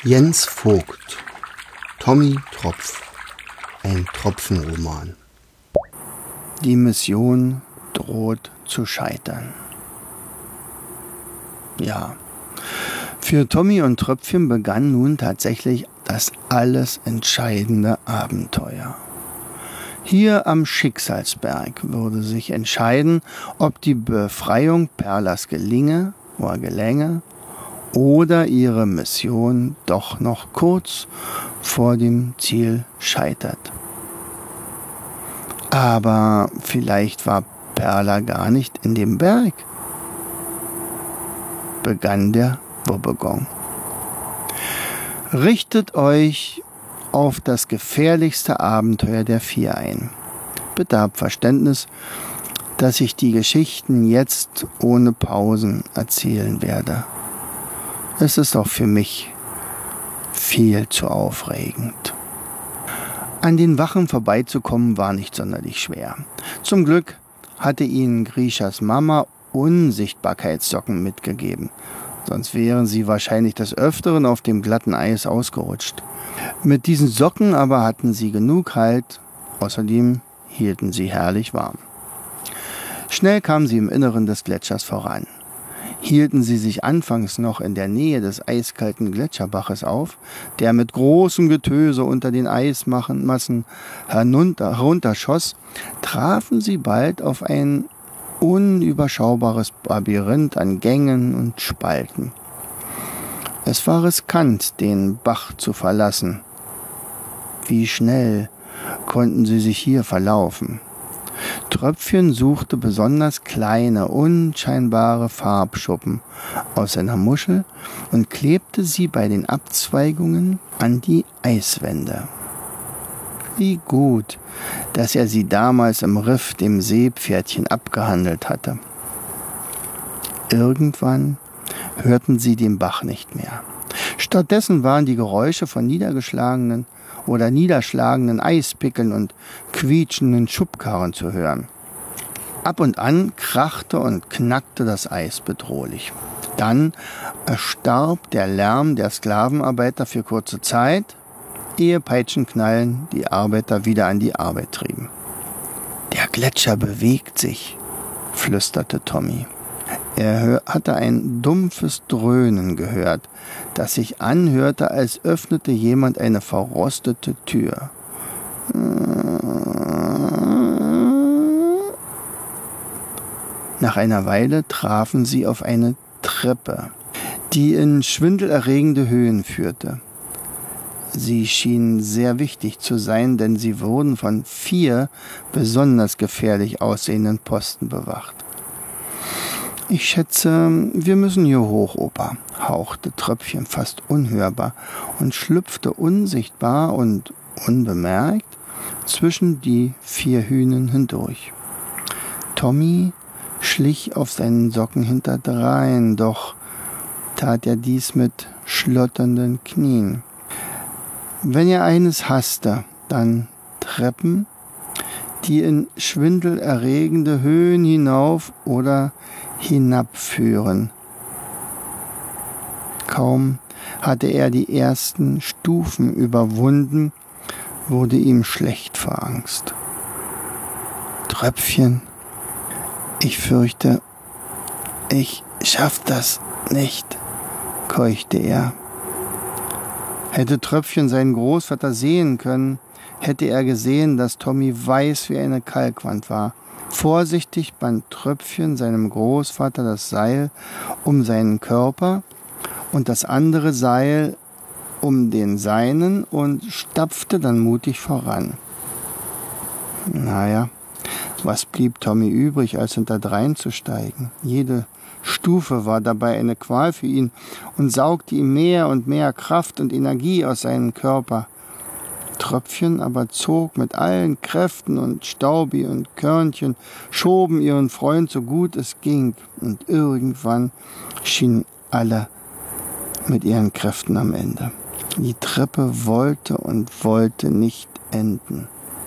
Jens Vogt, Tommy Tropf, ein Tropfenroman. Die Mission droht zu scheitern. Ja, für Tommy und Tröpfchen begann nun tatsächlich das alles entscheidende Abenteuer. Hier am Schicksalsberg würde sich entscheiden, ob die Befreiung Perlas gelänge oder ihre Mission doch noch kurz vor dem Ziel scheitert. Aber vielleicht war Perla gar nicht in dem Berg. Begann der Wobbegong. Richtet euch auf das gefährlichste Abenteuer der 4 ein. Bitte habt Verständnis, dass ich die Geschichten jetzt ohne Pausen erzählen werde. Es ist auch für mich viel zu aufregend. An den Wachen vorbeizukommen war nicht sonderlich schwer. Zum Glück hatte ihnen Grishas Mama Unsichtbarkeitssocken mitgegeben. Sonst wären sie wahrscheinlich des Öfteren auf dem glatten Eis ausgerutscht. Mit diesen Socken aber hatten sie genug Halt. Außerdem hielten sie herrlich warm. Schnell kamen sie im Inneren des Gletschers voran. Hielten sie sich anfangs noch in der Nähe des eiskalten Gletscherbaches auf, der mit großem Getöse unter den Eismassen herunterschoss, trafen sie bald auf ein unüberschaubares Labyrinth an Gängen und Spalten. Es war riskant, den Bach zu verlassen. Wie schnell konnten sie sich hier verlaufen? Tröpfchen suchte besonders kleine, unscheinbare Farbschuppen aus seiner Muschel und klebte sie bei den Abzweigungen an die Eiswände. Wie gut, dass er sie damals im Riff dem Seepferdchen abgehandelt hatte. Irgendwann hörten sie den Bach nicht mehr. Stattdessen waren die Geräusche von niederschlagenden Eispickeln und quietschenden Schubkarren zu hören. Ab und an krachte und knackte das Eis bedrohlich. Dann erstarb der Lärm der Sklavenarbeiter für kurze Zeit, ehe Peitschenknallen die Arbeiter wieder an die Arbeit trieben. »Der Gletscher bewegt sich«, flüsterte Tommy. Er hatte ein dumpfes Dröhnen gehört, das sich anhörte, als öffnete jemand eine verrostete Tür. Nach einer Weile trafen sie auf eine Treppe, die in schwindelerregende Höhen führte. Sie schien sehr wichtig zu sein, denn sie wurden von 4 besonders gefährlich aussehenden Posten bewacht. »Ich schätze, wir müssen hier hoch, Opa«, hauchte Tröpfchen fast unhörbar und schlüpfte unsichtbar und unbemerkt zwischen die 4 Hünen hindurch. Tommy schlich auf seinen Socken hinterdrein, doch tat er dies mit schlotternden Knien. Wenn er eines hasste, dann Treppen, die in schwindelerregende Höhen hinauf oder hinabführen. Kaum hatte er die ersten Stufen überwunden, wurde ihm schlecht vor Angst. »Tröpfchen, ich fürchte, ich schaff das nicht«, keuchte er. Hätte Tröpfchen seinen Großvater sehen können, hätte er gesehen, dass Tommy weiß wie eine Kalkwand war. Vorsichtig band Tröpfchen seinem Großvater das Seil um seinen Körper und das andere Seil um den seinen und stapfte dann mutig voran. Naja, was blieb Tommy übrig, als hinterdrein zu steigen? Jede Stufe war dabei eine Qual für ihn und saugte ihm mehr und mehr Kraft und Energie aus seinem Körper. Tröpfchen aber zog mit allen Kräften und Staubi und Körnchen schoben ihren Freund so gut es ging und irgendwann schienen alle mit ihren Kräften am Ende. Die Treppe wollte und wollte nicht enden.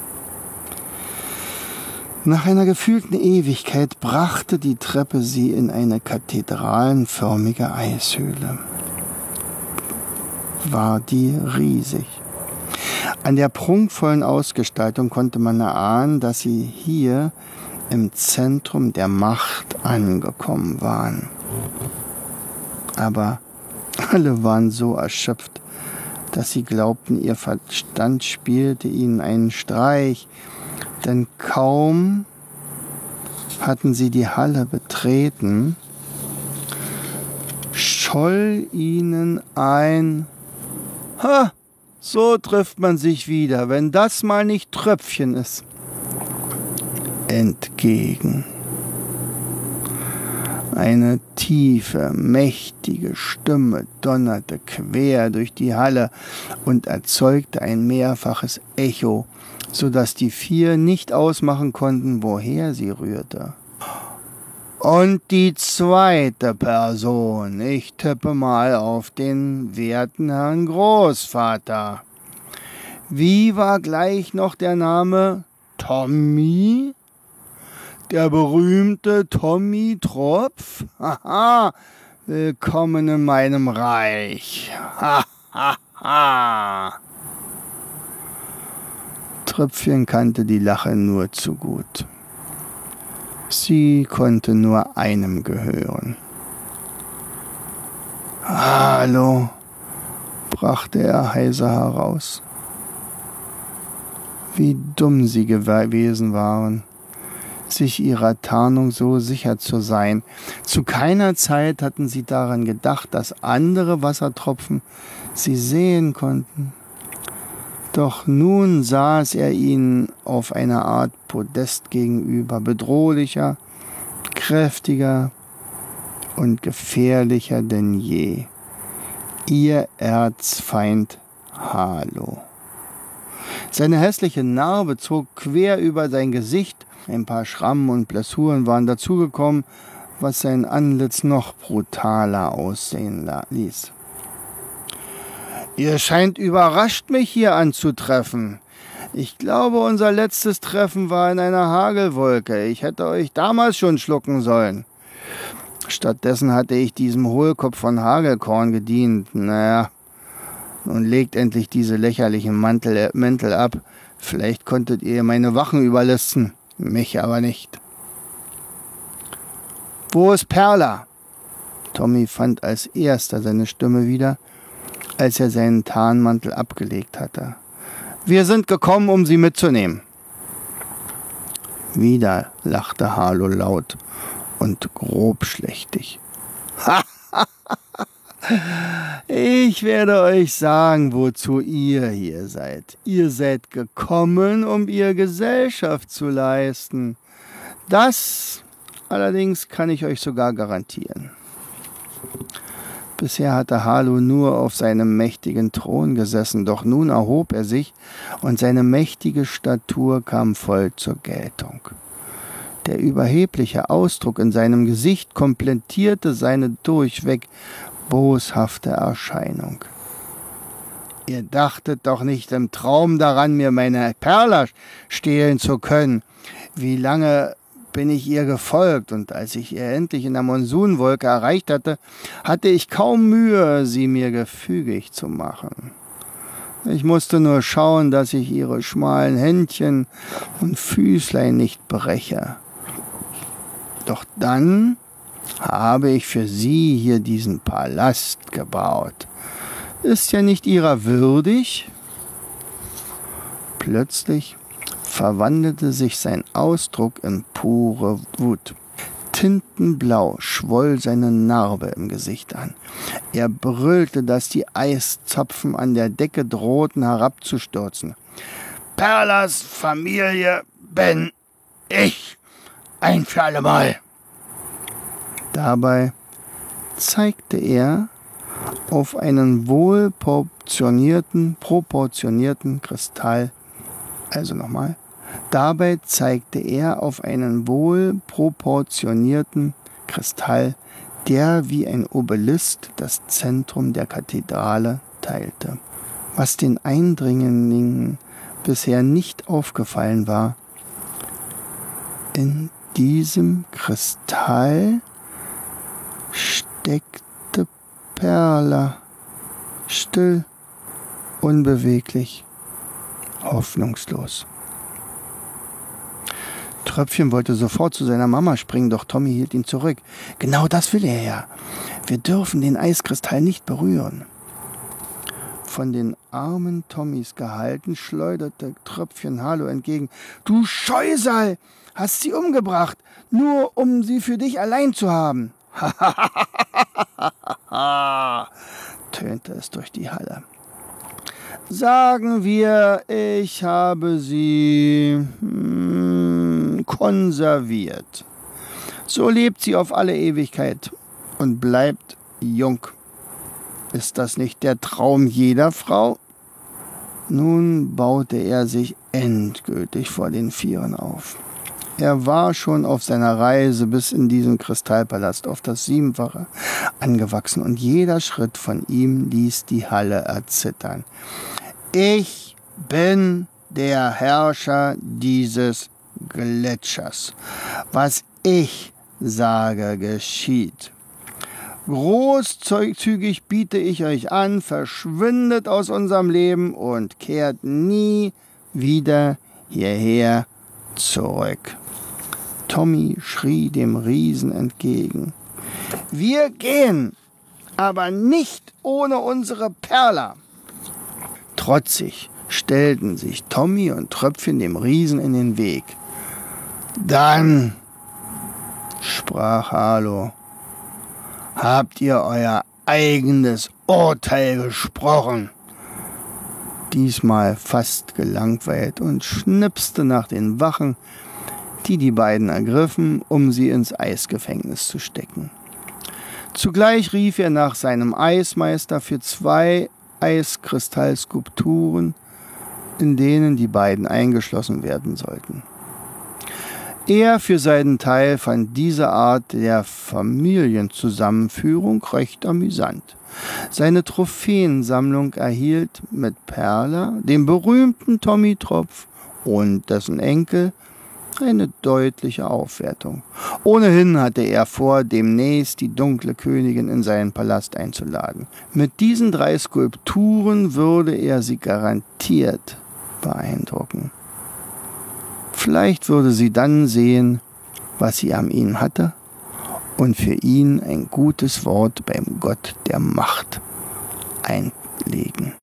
Nach einer gefühlten Ewigkeit brachte die Treppe sie in eine kathedralenförmige Eishöhle. war die riesig. An der prunkvollen Ausgestaltung konnte man erahnen, dass sie hier im Zentrum der Macht angekommen waren. Aber alle waren so erschöpft, dass sie glaubten, ihr Verstand spielte ihnen einen Streich, denn kaum hatten sie die Halle betreten, scholl ihnen ein "Ha, so trifft man sich wieder, wenn das mal nicht Tröpfchen ist" entgegen. Eine tiefe, mächtige Stimme donnerte quer durch die Halle und erzeugte ein mehrfaches Echo, so dass die 4 nicht ausmachen konnten, woher sie rührte. Und die zweite Person, ich tippe mal auf den werten Herrn Großvater. Wie war gleich noch der Name? Tommy? Der berühmte Tommy Tropf? Haha, willkommen in meinem Reich. Hahaha. Tröpfchen kannte die Lache nur zu gut. Sie konnte nur einem gehören. Hallo, brachte er heiser heraus. Wie dumm sie gewesen waren, sich ihrer Tarnung so sicher zu sein. Zu keiner Zeit hatten sie daran gedacht, dass andere Wassertropfen sie sehen konnten. Doch nun saß er ihnen auf einer Art Podest gegenüber, bedrohlicher, kräftiger und gefährlicher denn je. Ihr Erzfeind Halo. Seine hässliche Narbe zog quer über sein Gesicht, ein paar Schrammen und Blessuren waren dazugekommen, was sein Antlitz noch brutaler aussehen ließ. Ihr scheint überrascht, mich hier anzutreffen. Ich glaube, unser letztes Treffen war in einer Hagelwolke. Ich hätte euch damals schon schlucken sollen. Stattdessen hatte ich diesem Hohlkopf von Hagelkorn gedient. Naja, nun legt endlich diese lächerlichen Mäntel ab. Vielleicht konntet ihr meine Wachen überlisten, mich aber nicht. Wo ist Perla? Tommy fand als erster seine Stimme wieder, als er seinen Tarnmantel abgelegt hatte. Wir sind gekommen, um sie mitzunehmen. Wieder lachte Halo laut und grobschlächtig. Ich werde euch sagen, wozu ihr hier seid. Ihr seid gekommen, um ihr Gesellschaft zu leisten. Das allerdings kann ich euch sogar garantieren. Bisher hatte Halo nur auf seinem mächtigen Thron gesessen, doch nun erhob er sich und seine mächtige Statur kam voll zur Geltung. Der überhebliche Ausdruck in seinem Gesicht komplettierte seine durchweg boshafte Erscheinung. Ihr dachtet doch nicht im Traum daran, mir meine Perla stehlen zu können. Wie lange bin ich ihr gefolgt, und als ich ihr endlich in der Monsunwolke erreicht hatte, hatte ich kaum Mühe, sie mir gefügig zu machen. Ich musste nur schauen, dass ich ihre schmalen Händchen und Füßlein nicht breche. Doch dann habe ich für sie hier diesen Palast gebaut. Ist ja nicht ihrer würdig? Plötzlich verwandelte sich sein Ausdruck in pure Wut. Tintenblau schwoll seine Narbe im Gesicht an. Er brüllte, dass die Eiszapfen an der Decke drohten herabzustürzen. Perlas Familie bin ich, ein für allemal. Dabei zeigte er auf einen proportionierten Kristall. Dabei zeigte er auf einen wohlproportionierten Kristall, der wie ein Obelisk das Zentrum der Kathedrale teilte. Was den Eindringlingen bisher nicht aufgefallen war: In diesem Kristall steckte Perla, still unbeweglich, hoffnungslos. Tröpfchen wollte sofort zu seiner Mama springen, doch Tommy hielt ihn zurück. Genau das will er ja. Wir dürfen den Eiskristall nicht berühren. Von den Armen Tommys gehalten, schleuderte Tröpfchen Harlow entgegen. Du Scheusal, hast sie umgebracht, nur um sie für dich allein zu haben. Tönte es durch die Halle. Sagen wir, ich habe sie konserviert. So lebt sie auf alle Ewigkeit und bleibt jung. Ist das nicht der Traum jeder Frau? Nun baute er sich endgültig vor den Vieren auf. Er war schon auf seiner Reise bis in diesen Kristallpalast auf das 7-fache angewachsen und jeder Schritt von ihm ließ die Halle erzittern. Ich bin der Herrscher dieses Gletschers. Was ich sage, geschieht. Großzügig biete ich euch an, verschwindet aus unserem Leben und kehrt nie wieder hierher zurück. Tommy schrie dem Riesen entgegen. Wir gehen, aber nicht ohne unsere Perla. Trotzig stellten sich Tommy und Tröpfchen dem Riesen in den Weg. Dann, sprach Harlow, habt ihr euer eigenes Urteil gesprochen. Diesmal fast gelangweilt und schnipste nach den Wachen, die die beiden ergriffen, um sie ins Eisgefängnis zu stecken. Zugleich rief er nach seinem Eismeister für 2 Eiskristallskulpturen, in denen die beiden eingeschlossen werden sollten. Er für seinen Teil fand diese Art der Familienzusammenführung recht amüsant. Seine Trophäensammlung erhielt mit Perla, dem berühmten Tommy Tropf und dessen Enkel eine deutliche Aufwertung. Ohnehin hatte er vor, demnächst die dunkle Königin in seinen Palast einzuladen. Mit diesen 3 Skulpturen würde er sie garantiert beeindrucken. Vielleicht würde sie dann sehen, was sie an ihm hatte und für ihn ein gutes Wort beim Gott der Macht einlegen.